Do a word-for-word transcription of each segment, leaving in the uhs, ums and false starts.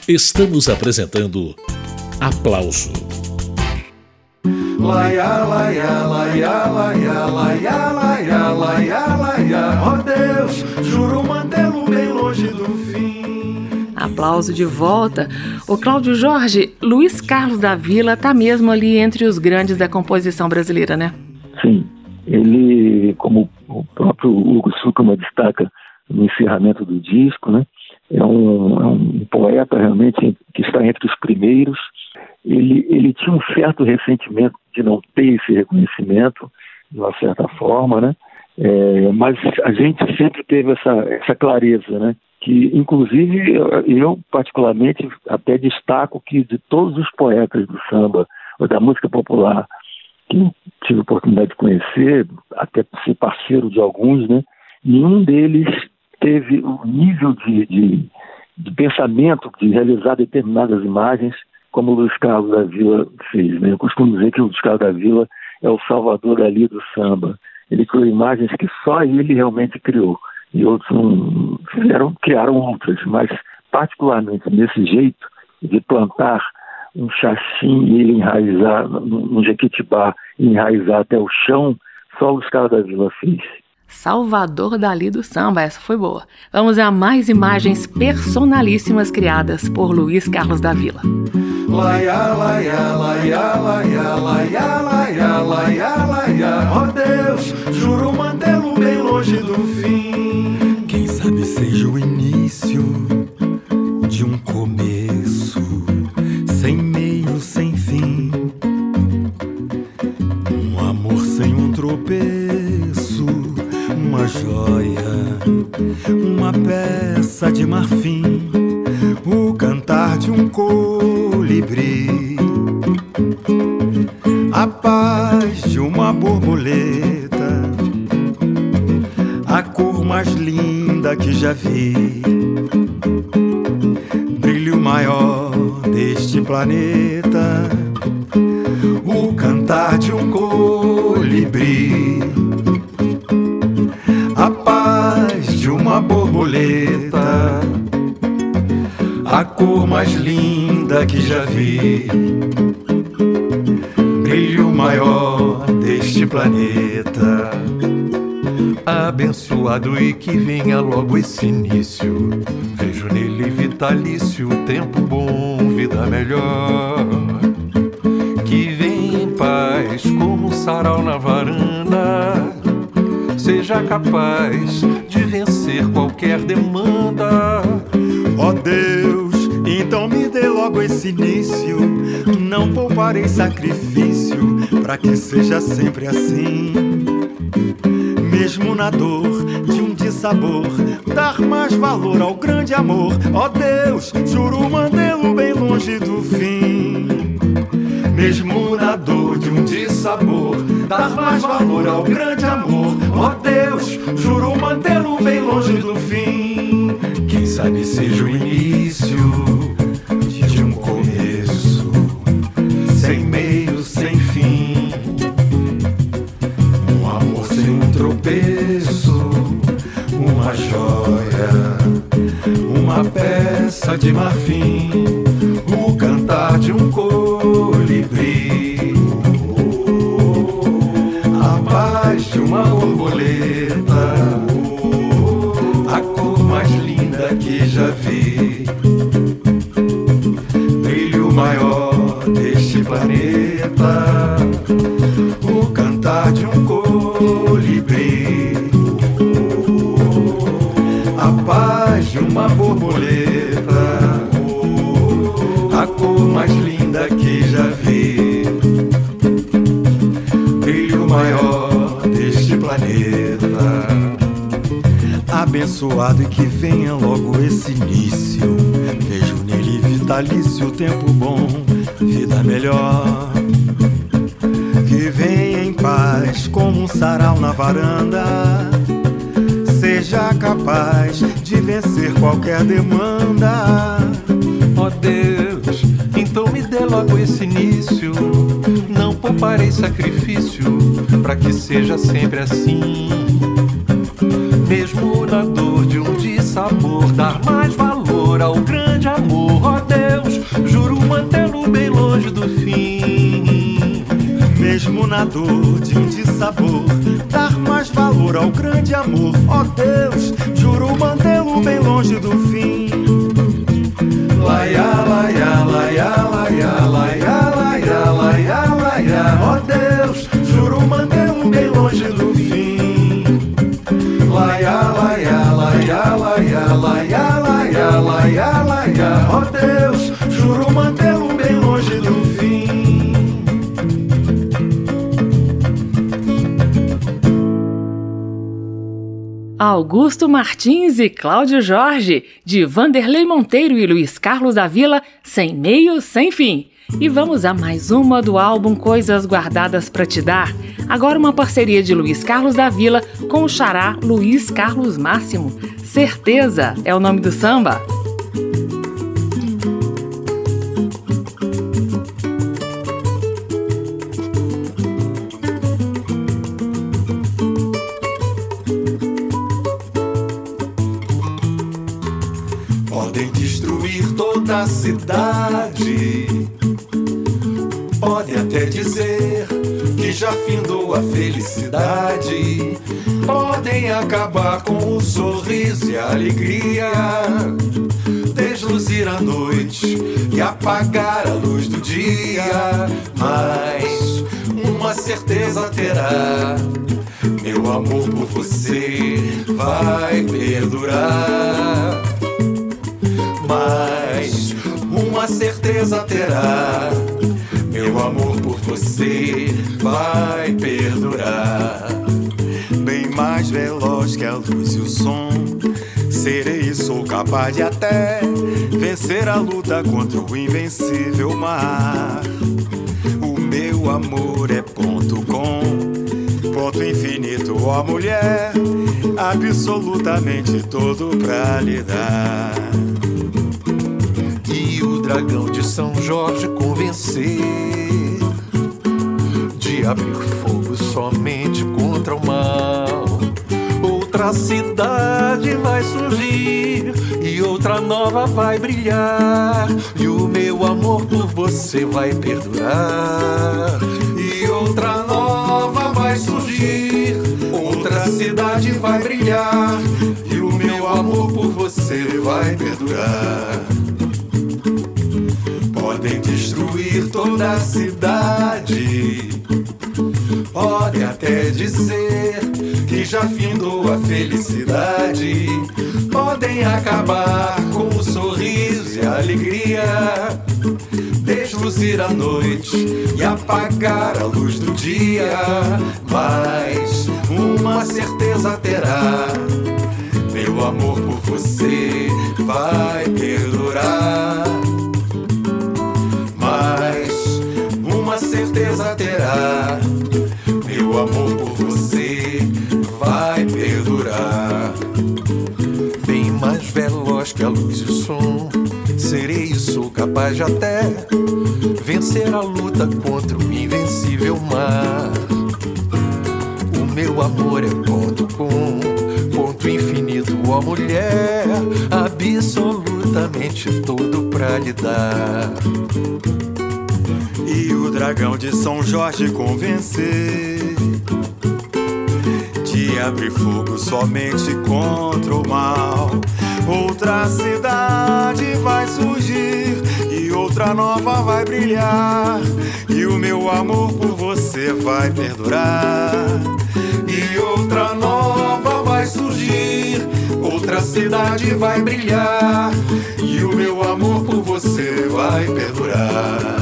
Estamos apresentando Aplauso. Laia, laia, laia, laia, laia, laia, laia, laia. Ó Deus, juro mantê-lo bem longe do fim. Aplauso de volta. O Cláudio Jorge, Luiz Carlos da Vila está mesmo ali entre os grandes da composição brasileira, né? Sim, ele, como o próprio Hugo Suckerman destaca no encerramento do disco, né? É um, é um poeta realmente que está entre os primeiros. Ele, ele tinha um certo ressentimento de não ter esse reconhecimento, de uma certa forma, né? É, mas a gente sempre teve essa, essa clareza, né? Que, inclusive, eu particularmente até destaco que de todos os poetas do samba, ou da música popular, que eu tive a oportunidade de conhecer, até ser parceiro de alguns, né? Nenhum deles teve o nível de, de, de pensamento de realizar determinadas imagens como o Luiz Carlos da Vila fez, né? Eu costumo dizer que o Luiz Carlos da Vila é o salvador ali do samba. Ele criou imagens que só ele realmente criou, e outros não fizeram, criaram outras, mas particularmente nesse jeito de plantar um chachim e ele enraizar no Jequitibá, enraizar até o chão, só o Luiz Carlos da Vila fez. Salvador Dalí do samba, essa foi boa. Vamos a mais imagens personalíssimas criadas por Luiz Carlos da Vila. Laia, laia, laia, laia, laia, laia, laia, laia. Ó Deus, juro mantê-lo bem longe do fim. Quem sabe seja o início de um começo, sem meio, sem fim. Um amor sem um tropeço, uma joia, uma peça de marfim, o cantar de um colibri, a paz de uma borboleta, a cor mais linda que já vi, brilho maior deste planeta, o cantar de um colibri, a paz de uma borboleta, a cor mais linda que já vi, brilho maior deste planeta. Abençoado e que venha logo esse início, vejo nele vitalício, tempo bom, vida melhor. Que venha em paz como um sarau na varanda, seja capaz de vencer qualquer demanda. Ó Deus, então me dê logo esse início, não pouparei sacrifício, pra que seja sempre assim. Mesmo na dor de um dissabor, dar mais valor ao grande amor. Ó Deus, juro mantê-lo bem longe do fim. Mesmo na dor de um dissabor, dar mais valor ao grande amor. Ó Deus, juro mantê-lo bem longe do fim. Quem sabe seja o início de um começo, sem meio, sem fim. Um amor sem um tropeço, uma joia, uma peça de marfim, o cantar de um colibri, a paz de uma borboleta, a cor mais linda que já vi, brilho maior deste planeta, o cantar de um colibri, a paz de uma borboleta, a cor mais linda que já vi, brilho maior deste planeta. Abençoado e que venha logo esse início, vejo nele vitalício, tempo bom, vida melhor. Que venha em paz como um sarau na varanda, seja capaz de vencer qualquer demanda. Ó Deus, então me dê logo esse início, não pouparei sacrifício, pra que seja sempre assim. Mesmo na dor de um dissabor, dar mais valor ao grande amor. Ó Deus, mesmo na dor de um dissabor, dar mais valor ao grande amor. Ó Deus, juro mantê-lo bem longe do fim. Laia, laia, laia, laia, laia, laia, laia, laia. Ó Deus, juro mantê-lo bem longe do fim. Laia, laia, laia, laia, laia, laia, laia, laia. Ó Deus, juro mantê-lo bem longe do fim. Augusto Martins e Cláudio Jorge, de Vanderlei Monteiro e Luiz Carlos da Vila, Sem Meio, Sem Fim. E vamos a mais uma do álbum Coisas Guardadas Pra Te Dar. Agora uma parceria de Luiz Carlos da Vila com o xará Luiz Carlos Máximo. Certeza é o nome do samba. Podem destruir toda a cidade, podem até dizer que já findou a felicidade, podem acabar com o sorriso e a alegria, desluzir a noite e apagar a luz do dia, mas uma certeza terá: meu amor por você vai perdurar. Mas uma certeza terá: meu amor por você vai perdurar. Bem mais veloz que a luz e o som, serei e sou capaz de até vencer a luta contra o invencível mar. O meu amor é ponto com, ponto infinito, ó mulher, absolutamente todo pra lhe dar. Dragão de São Jorge convencer de abrir fogo somente contra o mal. Outra cidade vai surgir e outra nova vai brilhar, e o meu amor por você vai perdurar. E outra nova vai surgir, outra cidade vai brilhar, e o meu amor por você vai perdurar. Podem destruir toda a cidade, podem até dizer que já findou a felicidade, podem acabar com o sorriso e a alegria, desluzir a noite e apagar a luz do dia, mas uma certeza terá: meu amor por você vai perdurar. Mas uma certeza terá: meu amor por você vai perdurar. Bem mais veloz que a luz e o som, serei e sou capaz de até vencer a luta contra o invencível mar. O meu amor é ponto com, ponto infinito, ó mulher, absolutamente todo pra lhe dar. E o dragão de São Jorge convencer de abrir fogo somente contra o mal. Outra cidade vai surgir e outra nova vai brilhar, e o meu amor por você vai perdurar. E outra nova vai surgir, outra cidade vai brilhar, e o meu amor por você vai perdurar.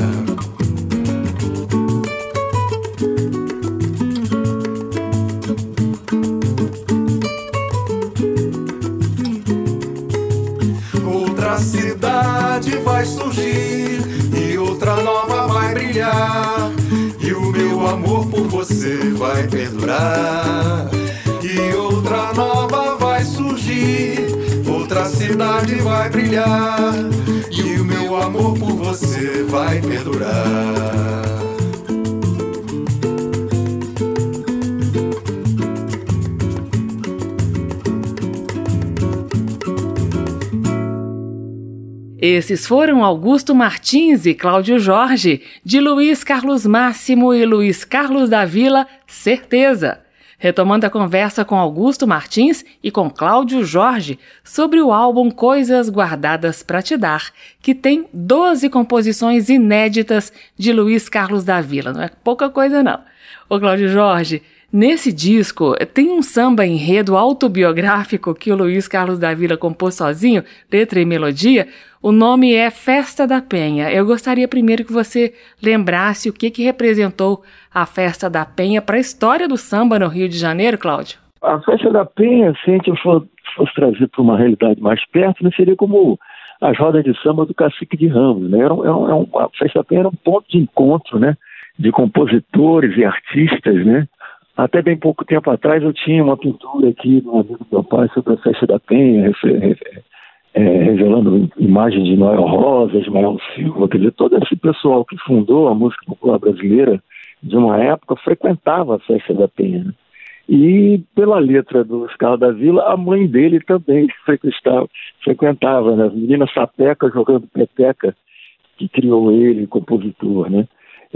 Outra cidade vai surgir e outra nova vai brilhar, e o meu amor por você vai perdurar. E outra nova vai surgir, outra cidade vai brilhar, e o meu amor por você vai perdurar. Esses foram Augusto Martins e Cláudio Jorge, de Luiz Carlos Máximo e Luiz Carlos da Vila, Certeza. Retomando a conversa com Augusto Martins e com Cláudio Jorge sobre o álbum Coisas Guardadas Pra Te Dar, que tem doze composições inéditas de Luiz Carlos da Vila. Não é pouca coisa, não. Ô Cláudio Jorge, nesse disco tem um samba enredo autobiográfico que o Luiz Carlos da Vila compôs sozinho, letra e melodia. O nome é Festa da Penha. Eu gostaria primeiro que você lembrasse o que, que representou a Festa da Penha para a história do samba no Rio de Janeiro, Cláudio. A Festa da Penha, se a gente for, fosse trazer para uma realidade mais perto, né, seria como as rodas de samba do Cacique de Ramos. Né? Era, era, era um, a Festa da Penha era um ponto de encontro, né, de compositores e artistas, né? Até bem pouco tempo atrás eu tinha uma pintura aqui no amigo do meu pai sobre a Festa da Penha, é, revelando imagens de Noel Rosa, Ismael Silva, quer dizer, todo esse pessoal que fundou a música popular brasileira de uma época frequentava a Festa da Penha. Né? E pela letra do Luiz Carlos da Vila, a mãe dele também frequentava, frequentava né? A menina Sapeca jogando peteca, que criou ele, compositor, né?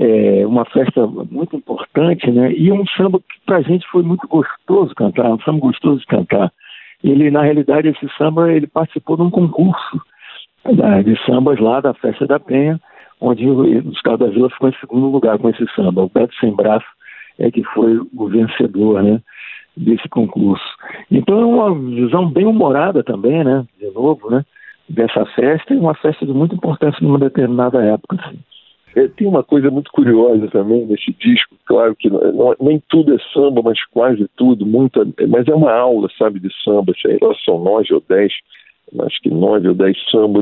É uma festa muito importante, né? E um samba que pra gente foi muito gostoso cantar, um samba gostoso de cantar. Ele, na realidade, esse samba, ele participou de um concurso né, de sambas lá da Festa da Penha, onde o Luiz Carlos da Vila ficou em segundo lugar com esse samba. O Beto Sem Braço é que foi o vencedor, né, desse concurso. Então é uma visão bem humorada também, né, de novo, né, dessa festa, e uma festa de muita importância numa determinada época, assim. É, tem uma coisa muito curiosa também nesse disco, claro que não, não, nem tudo é samba, mas quase tudo, muita, mas é uma aula, sabe, de samba, sei lá, são nove ou dez, acho que nove ou dez sambas,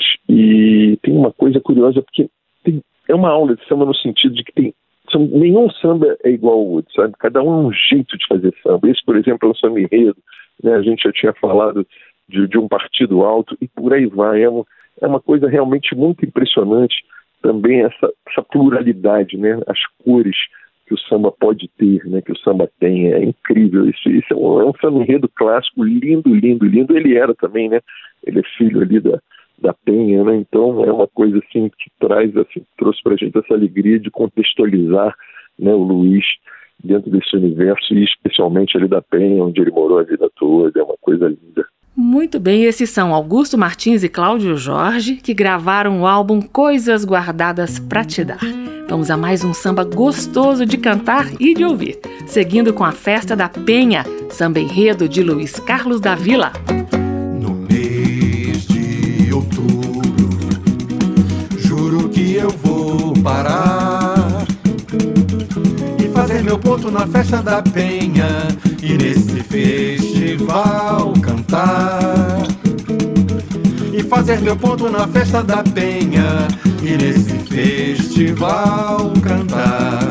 e tem uma coisa curiosa, porque tem, é uma aula de samba no sentido de que tem, são, nenhum samba é igual ao outro, sabe, cada um é um jeito de fazer samba. Esse, por exemplo, é um samba enredo, né, a gente já tinha falado de, de um partido alto, e por aí vai, é, um, é uma coisa realmente muito impressionante, também essa, essa pluralidade, né? As cores que o samba pode ter, né? Que o samba tem, é incrível. Isso, isso é um, é um samba enredo clássico, lindo, lindo, lindo. Ele era também, né? Ele é filho ali da, da Penha, né? Então é uma coisa assim que traz, assim, trouxe pra gente essa alegria de contextualizar, né, o Luiz dentro desse universo, e especialmente ali da Penha, onde ele morou a vida toda. É uma coisa linda. Muito bem, esses são Augusto Martins e Cláudio Jorge, que gravaram o álbum Coisas Guardadas Pra Te Dar. Vamos a mais um samba gostoso de cantar e de ouvir, seguindo com a Festa da Penha, samba enredo de Luiz Carlos da Vila. No mês de outubro, juro que eu vou parar e fazer meu ponto na Festa da Penha, e nesse festival cantar, e fazer meu ponto na Festa da Penha, e nesse festival cantar.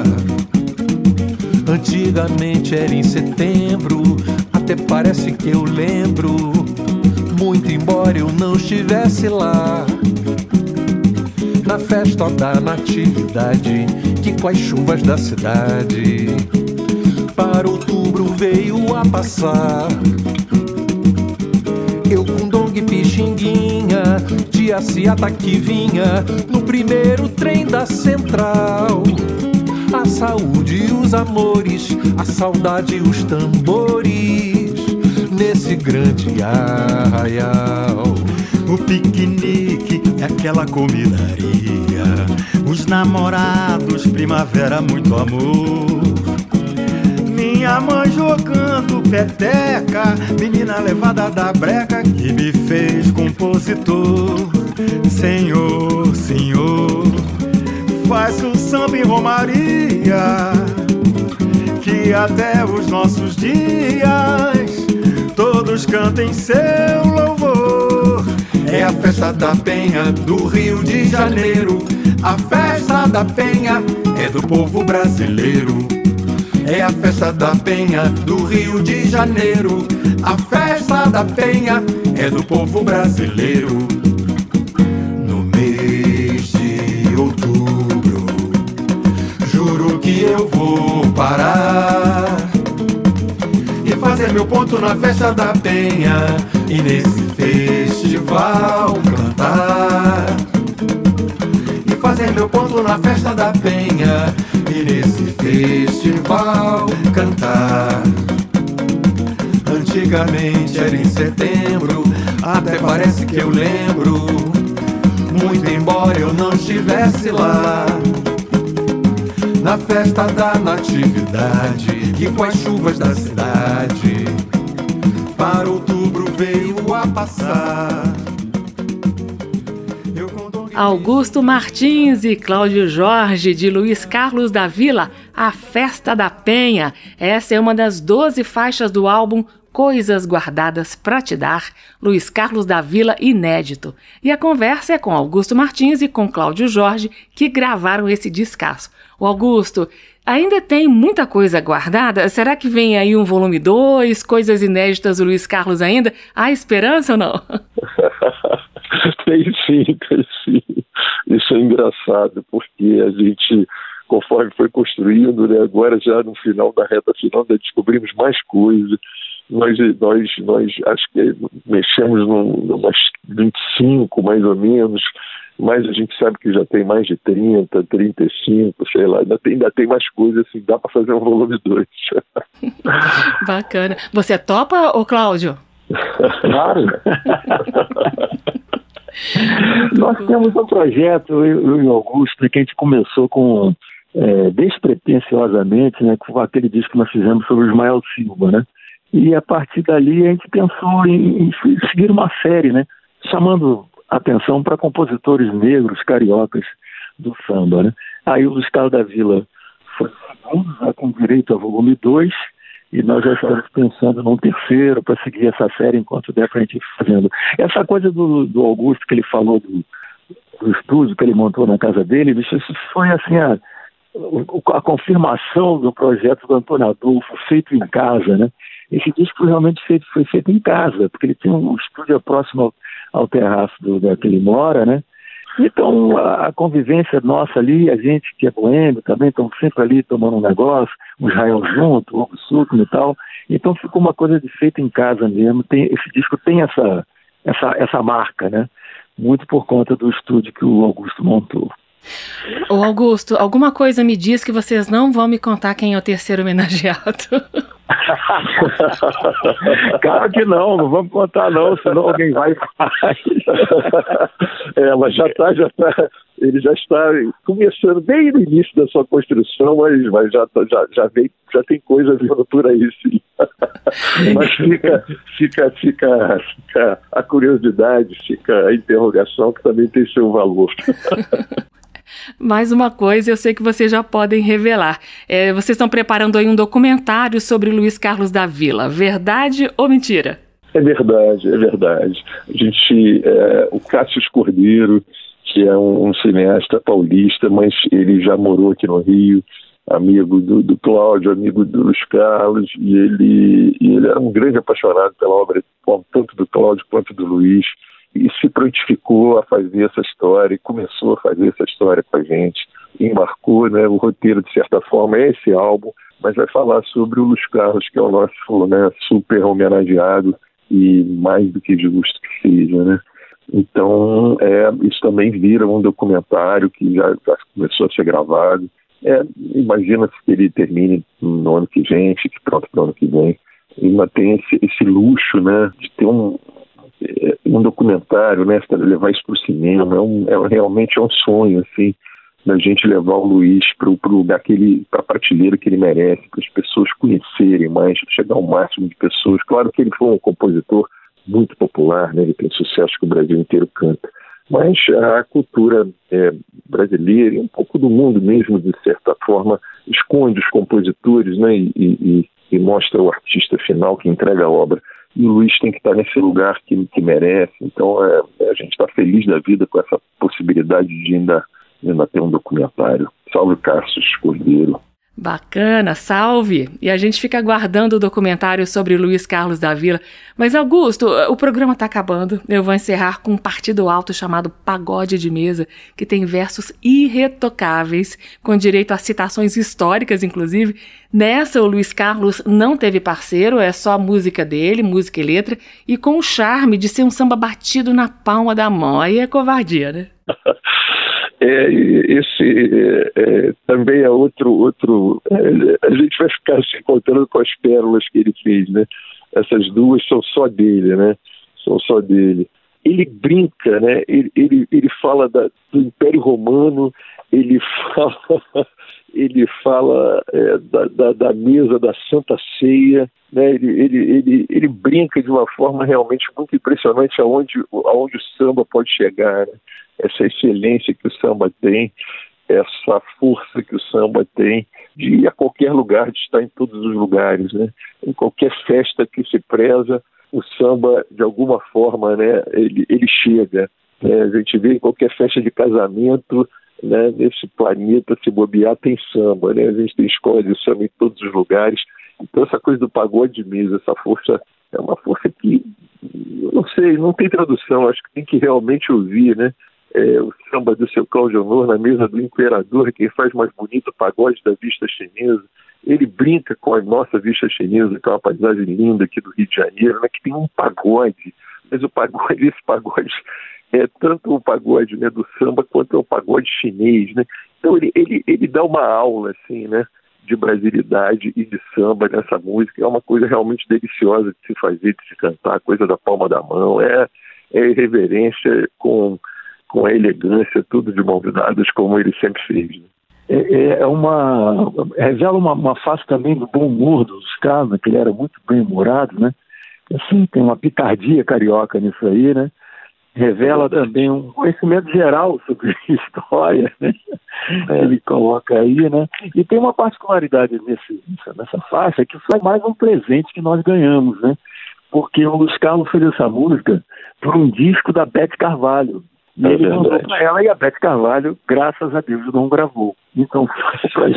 Antigamente era em setembro, até parece que eu lembro, muito embora eu não estivesse lá, na festa da natividade, que com as chuvas da cidade para outubro veio a passar. Eu com Dong Pixinguinha, de Aciata que vinha no primeiro trem da central. A saúde e os amores, a saudade e os tambores, nesse grande arraial. O piquenique é aquela comidaria, os namorados, primavera, muito amor. Minha mãe jogando peteca, menina levada da breca, que me fez compositor. Senhor, senhor, faz o samba em romaria, que até os nossos dias todos cantem seu louvor. É a Festa da Penha do Rio de Janeiro, a Festa da Penha é do povo brasileiro. É a Festa da Penha do Rio de Janeiro, a Festa da Penha é do povo brasileiro. No mês de outubro, juro que eu vou parar e fazer meu ponto na Festa da Penha, e nesse festival cantar, meu ponto na festa da Penha e nesse festival cantar. Antigamente era em setembro, até parece que eu lembro, muito embora eu não estivesse lá, na festa da natividade e com as chuvas da cidade, para outubro veio a passar. Augusto Martins e Cláudio Jorge, de Luiz Carlos da Vila, A Festa da Penha. Essa é uma das doze faixas do álbum Coisas Guardadas Pra Te Dar, Luiz Carlos da Vila inédito. E a conversa é com Augusto Martins e com Cláudio Jorge, que gravaram esse descasso. O Augusto, ainda tem muita coisa guardada? Será que vem aí um volume dois, coisas inéditas do Luiz Carlos ainda? Há esperança ou não? Tem sim, tem sim. Isso é engraçado, porque a gente, conforme foi construindo, né, agora já no final da reta final, né, descobrimos mais coisas. Nós, nós, nós acho que mexemos em umas vinte e cinco, mais ou menos, mas a gente sabe que já tem mais de trinta, trinta e cinco, sei lá, ainda tem, ainda tem mais coisas, assim, dá para fazer um volume dois. Bacana. Você topa, ô Cláudio? Claro. Nós temos um projeto, eu e o Augusto, que a gente começou com é, despretensiosamente, né, com aquele disco que nós fizemos sobre o Ismael Silva, né? E a partir dali a gente pensou em, em seguir uma série, né, chamando atenção para compositores negros, cariocas do samba, né? Aí o Luiz Carlos da Vila foi já com direito a volume dois, e nós já estamos pensando num terceiro para seguir essa série enquanto der para a gente ir fazendo. Essa coisa do, do Augusto que ele falou do, do estúdio que ele montou na casa dele, isso foi assim a, a confirmação do projeto do Antônio Adolfo, feito em casa, né? Esse disco foi realmente feito, foi feito em casa, porque ele tem um estúdio próximo ao, ao terraço do, da que ele mora, né? Então, a, a convivência nossa ali, a gente que é boêmio também, estamos sempre ali tomando um negócio, um Israel junto, um suco e tal. Então, ficou uma coisa de feita em casa mesmo. Tem, esse disco tem essa, essa, essa marca, né? Muito por conta do estúdio que o Augusto montou. Ô Augusto, alguma coisa me diz que vocês não vão me contar quem é o terceiro homenageado. Claro que não, não vamos contar não, senão alguém vai e faz. É, mas já está, já tá, ele já está começando bem no início da sua construção, mas, mas já, já, já, vem, já tem coisa vindo por aí, sim. Mas fica, fica, fica, fica a curiosidade, fica a interrogação, que também tem seu valor. Mais uma coisa, eu sei que vocês já podem revelar. É, vocês estão preparando aí um documentário sobre Luiz Carlos da Vila. Verdade ou mentira? É verdade, é verdade. A gente, é, o Cássio Cordeiro, que é um, um cineasta paulista, mas ele já morou aqui no Rio, amigo do, do Cláudio, amigo do Luiz Carlos, e ele, e ele era um grande apaixonado pela obra, tanto do Cláudio quanto do Luiz, e se prontificou a fazer essa história, e começou a fazer essa história com a gente, e embarcou, né, o roteiro, de certa forma, é esse álbum, mas vai falar sobre o Luiz Carlos, que é o nosso, né, super homenageado, e mais do que justo que seja, né. Então, é, isso também vira um documentário que já, já começou a ser gravado. É, imagina se ele termine no ano que vem, fique pronto para o ano que vem. E tem esse, esse luxo, né, de ter um, um documentário, né, levar isso para o cinema. É, um, é realmente é um sonho, assim, da gente levar o Luiz para o lugar que ele, para a prateleira que ele merece, para as pessoas conhecerem mais, chegar ao máximo de pessoas. Claro que ele foi um compositor muito popular, né, ele tem sucesso que o Brasil inteiro canta. Mas a cultura é, brasileira e um pouco do mundo mesmo, de certa forma, esconde os compositores, né, e, e, e mostra o artista final que entrega a obra. E o Luiz tem que estar nesse lugar que, que merece. Então é, a gente está feliz da vida com essa possibilidade de ainda, ainda ter um documentário. Salve Cássio Cordeiro. Bacana, salve! E a gente fica aguardando o documentário sobre Luiz Carlos da Vila. Mas, Augusto, o programa está acabando. Eu vou encerrar com um partido alto chamado Pagode de Mesa, que tem versos irretocáveis, com direito a citações históricas, inclusive. Nessa, o Luiz Carlos não teve parceiro, é só a música dele, música e letra, e com o charme de ser um samba batido na palma da mão. Aí é covardia, né? É, esse é, é, também é outro, outro é, a gente vai ficar se encontrando com as pérolas que ele fez, né? Essas duas são só dele, né? São só dele. Ele brinca, né? Ele, ele, ele fala da, do Império Romano, ele fala, ele fala é, da, da, da mesa da Santa Ceia, né? Ele, ele, ele, ele brinca de uma forma realmente muito impressionante aonde, aonde o samba pode chegar, né? Essa excelência que o samba tem, essa força que o samba tem de ir a qualquer lugar, de estar em todos os lugares, né? Em qualquer festa que se preza, o samba, de alguma forma, né, ele, ele chega. Né? A gente vê em qualquer festa de casamento, né, nesse planeta, se bobear, tem samba. Né? A gente tem escola de samba em todos os lugares. Então, essa coisa do pagode de mesa, essa força, é uma força que, não sei, não tem tradução. Acho que tem que realmente ouvir, né? É, o samba do seu Cláudio Honor na mesa do Imperador, quem faz mais bonito o pagode da vista chinesa. Ele brinca com a nossa vista chinesa, que é uma paisagem linda aqui do Rio de Janeiro, né, que tem um pagode, mas o pagode, esse pagode é tanto o pagode, né, do samba quanto é o pagode chinês, né? Então ele, ele, ele dá uma aula assim, né, de brasilidade e de samba nessa música. É uma coisa realmente deliciosa de se fazer, de se cantar, coisa da palma da mão, é, é irreverência com, com a elegância, tudo de mãos dadas, como ele sempre fez, né? É, é uma, revela uma, uma face também do bom humor dos caras, né, que ele era muito bem-humorado, né? Assim, tem uma picardia carioca nisso aí, né? Revela também um conhecimento geral sobre história, né? É. Ele coloca aí, né? E tem uma particularidade nesse, nessa faixa, que foi mais um presente que nós ganhamos, né? Porque o Luiz Carlos fez essa música por um disco da Beth Carvalho. E é ele verdade. Mandou para ela, e a Beth Carvalho, graças a Deus, não gravou. Então, foi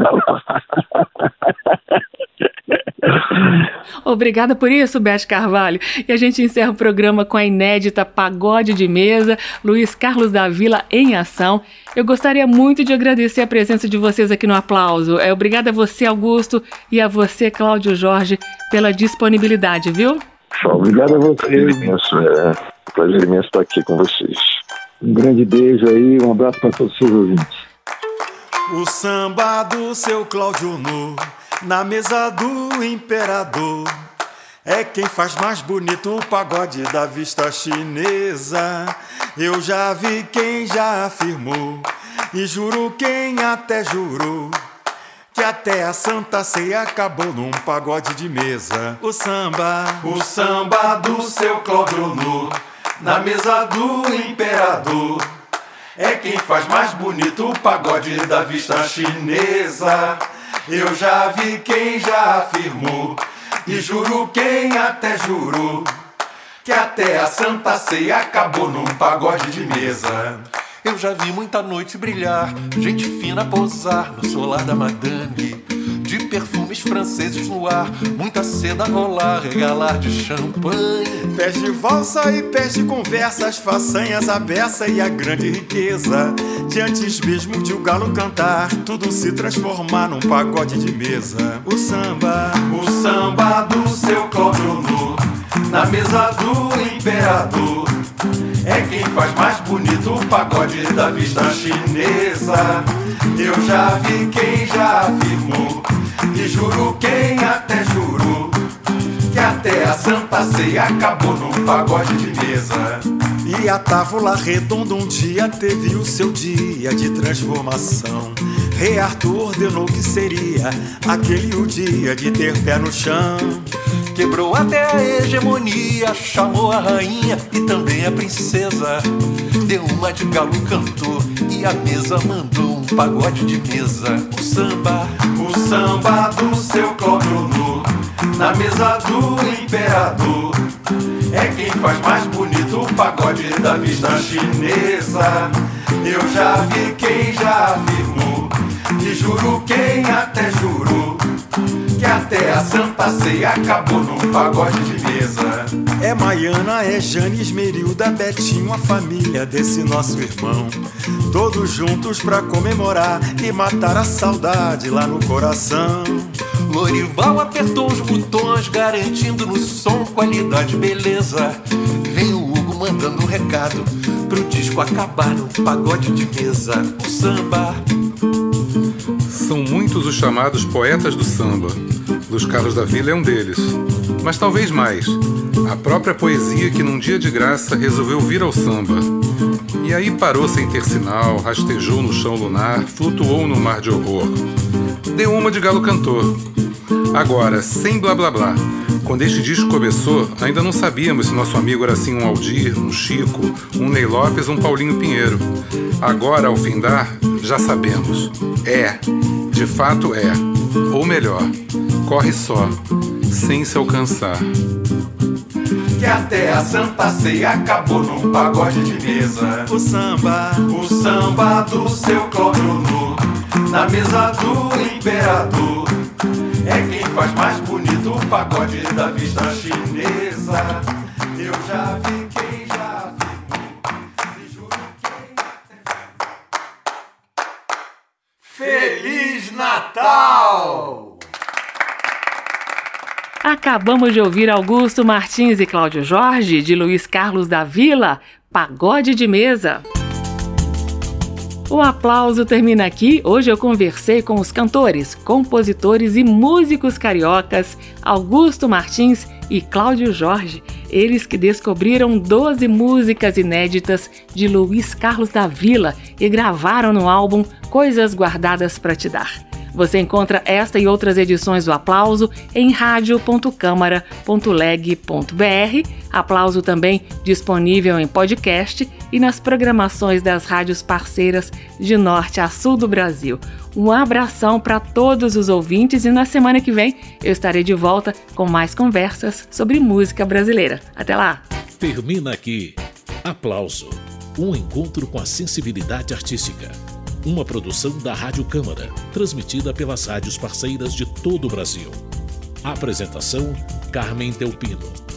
Obrigada por isso, Beth Carvalho. E a gente encerra o programa com a inédita Pagode de Mesa, Luiz Carlos da Vila em ação. Eu gostaria muito de agradecer a presença de vocês aqui no Aplauso. É, obrigada a você, Augusto, e a você, Cláudio Jorge, pela disponibilidade, viu? Obrigado a você, imenso. É um prazer imenso estar aqui com vocês. Um grande beijo aí, um abraço para todos os seus ouvintes. O samba do seu Cláudio Honor, na mesa do Imperador, é quem faz mais bonito o pagode da vista chinesa. Eu já vi quem já afirmou, e juro quem até jurou, que até a Santa Ceia acabou num pagode de mesa. O samba, o samba do seu Cláudio Honor, na mesa do Imperador, é quem faz mais bonito o pagode da vista chinesa. Eu já vi quem já afirmou, e juro quem até jurou, que até a Santa Ceia acabou num pagode de mesa. Eu já vi muita noite brilhar, gente fina pousar no solar da madame, de perfumes franceses no ar, muita seda rolar, regalar de champanhe. Pés de valsa e pés de conversa, as façanhas, a beça e a grande riqueza, de antes mesmo de o galo cantar, tudo se transformar num pagode de mesa. O samba, o samba do seu Cláudio Honor, na mesa do Imperador, é quem faz mais bonito o pagode da vista chinesa. Eu já vi quem já afirmou, e juro quem até jurou, que até a Santa Ceia acabou num pagode de mesa. E a Távola Redonda um dia teve o seu dia de transformação. Rei Arthur ordenou que seria aquele o dia de ter pé no chão. Quebrou até a hegemonia, chamou a rainha e também a princesa. Deu uma de galo cantor e a mesa mandou um pagode de mesa. O samba, o samba do seu Cláudio Honor, na mesa do Imperador, é quem faz mais bonito o pagode da vista chinesa. Eu já vi quem já afirmou, e juro quem até jurou, que até a Santa Ceia acabou num pagode de mesa. É Maiana, é Jane, Esmerilda, Betinho, a família desse nosso irmão, todos juntos pra comemorar e matar a saudade lá no coração. Lorival apertou os botões, garantindo no som qualidade e beleza. Vem o Hugo mandando um recado, pro disco acabar num pagode de mesa. O samba. São muitos os chamados poetas do samba. Luiz Carlos da Vila é um deles. Mas talvez mais. A própria poesia que num dia de graça resolveu vir ao samba. E aí parou sem ter sinal, rastejou no chão lunar, flutuou no mar de horror. Deu uma de galo cantor. Agora, sem blá blá blá. Quando este disco começou, ainda não sabíamos se nosso amigo era assim um Aldir, um Chico, um Ney Lopes, um Paulinho Pinheiro. Agora, ao findar, já sabemos. É, de fato é. Ou melhor, corre só, sem se alcançar. Que até a Santa Ceia acabou num pagode de mesa. O samba, o samba do seu Cláudio Nu, na mesa do imperador. É quem faz mais bonito o pagode da vista chinesa. Eu já vi quem já vi, e juro quem... Feliz Natal! Acabamos de ouvir Augusto Martins e Cláudio Jorge, de Luiz Carlos da Vila, Pagode de Mesa. O aplauso termina aqui. Hoje eu conversei com os cantores, compositores e músicos cariocas Augusto Martins e Cláudio Jorge, eles que descobriram doze músicas inéditas de Luiz Carlos da Vila e gravaram no álbum Coisas Guardadas Pra Te Dar. Você encontra esta e outras edições do Aplauso em radio ponto câmara ponto leg ponto br. Aplauso também disponível em podcast e nas programações das rádios parceiras de norte a sul do Brasil. Um abração para todos os ouvintes e na semana que vem eu estarei de volta com mais conversas sobre música brasileira. Até lá! Termina aqui Aplauso, um encontro com a sensibilidade artística. Uma produção da Rádio Câmara, transmitida pelas rádios parceiras de todo o Brasil. Apresentação: Carmen Delpino.